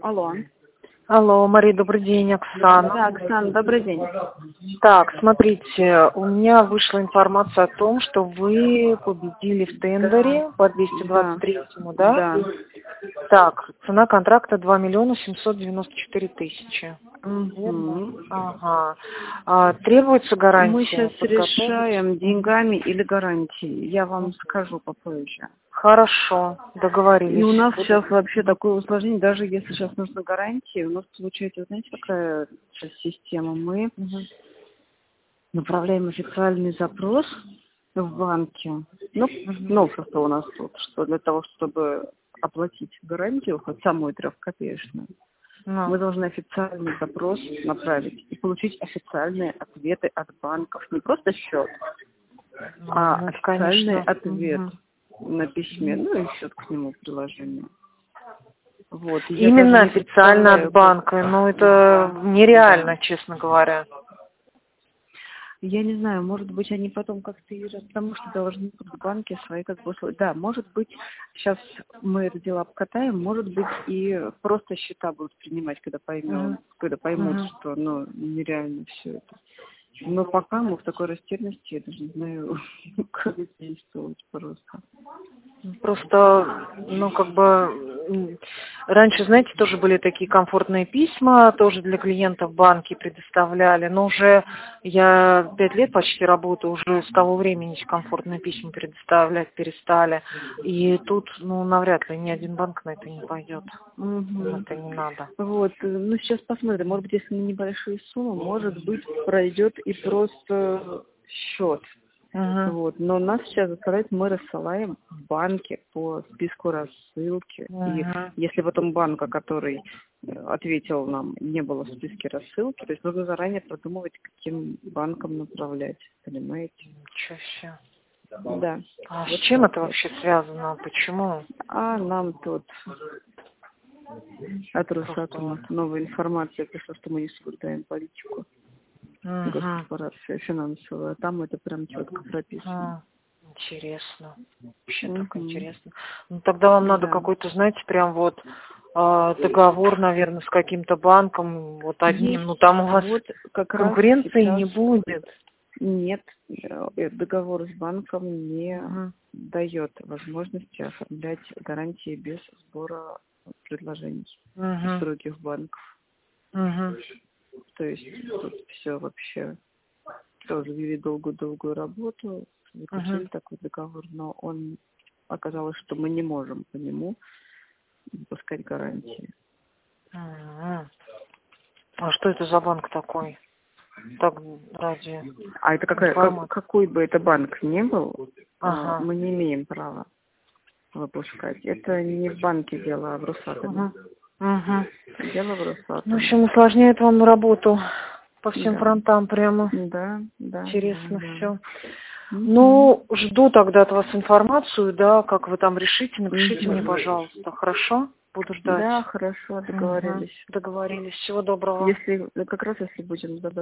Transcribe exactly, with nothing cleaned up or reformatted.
Алло. Алло, Мария, добрый день, Оксана. Да, Оксана, добрый день. Так, смотрите, у меня вышла информация о том, что вы победили в тендере по двести двадцать третьему, да? Да. Так, цена контракта два миллиона семьсот девяносто четыре тысячи. Угу. Ага. А, требуется гарантия? Мы сейчас Подготовить? решаем, деньгами или гарантией. Я вам скажу попозже. Хорошо, договорились. И у нас Буду... сейчас вообще такое усложнение, даже если сейчас нужна гарантия, у нас получается, знаете, какая сейчас система? Мы Угу. направляем официальный запрос в банке. Ну, новшество у нас тут, что для того, чтобы оплатить гарантию, хоть самую трехкопеечную, Ну. мы должны официальный запрос направить и получить официальные ответы от банков. Не просто счет, Ну, а ну, официальный конечно. ответ Угу. на письме, ну и счет к нему приложение. Вот. И Именно я даже не официально от банка, как... но это да, нереально, да. честно говоря. Я не знаю, может быть, они потом как-то и потому что должны в банке свои как бы условия. Да, может быть, сейчас мы это дело обкатаем, может быть, и просто счета будут принимать, когда поймем, Угу. когда поймут, Угу. что ну, нереально все это. Но пока мы в такой растерянности, я даже не знаю, как действовать просто. Просто, ну, как бы, м, раньше, знаете, тоже были такие комфортные письма, тоже для клиентов банки предоставляли, но уже я пять лет почти работаю, уже с того времени эти комфортные письма предоставлять перестали. И тут, ну, навряд ли ни один банк на это не пойдет. Угу. Это не надо. Вот, ну сейчас посмотрим, может быть, если на небольшие суммы, может быть, пройдет и просто счет. Угу. Вот. Но нас сейчас заставляют, мы рассылаем в банке по списку рассылки. Угу. И если потом банка, который ответил нам, не было в списке рассылки, то есть нужно заранее продумывать, каким банкам направлять, понимаете? Ничего себе. Да. А Вот с чем так это вот. вообще связано? Почему? А нам тут от Росатома новая информация пришла, что мы не соблюдаем политику. Угу. Госкорпорация финансовая, там это прям четко прописано. А, интересно. Вообще Угу. так интересно. Ну тогда вам надо Да. какой-то, знаете, прям вот э, договор, наверное, с каким-то банком, вот одним. Есть. Ну там у вас Вот как раз конкуренции сейчас не будет. нет, э, договор с банком не Угу. дает возможности оформлять гарантии без сбора предложений Угу. из других банков. Угу. То есть тут все вообще тоже вели долгую-долгую работу, заключили Угу. такой договор, но он оказалось, что мы не можем по нему выпускать гарантии. Угу. А что это за банк такой? Так, ради А это какая, как, какой бы это банк ни был, ага. мы не имеем права выпускать. Это не в банке дело, а в Росатоме. Угу. Угу. Дело в Росатоме. Ну, в общем, усложняет вам работу по всем Да. фронтам прямо. Да, да. Интересно да, все. да. Ну, жду тогда от вас информацию, да, как вы там решите, напишите Угу. мне, пожалуйста, хорошо? Буду ждать. Да, хорошо, договорились. Угу. Договорились. Всего доброго. Если как раз если будем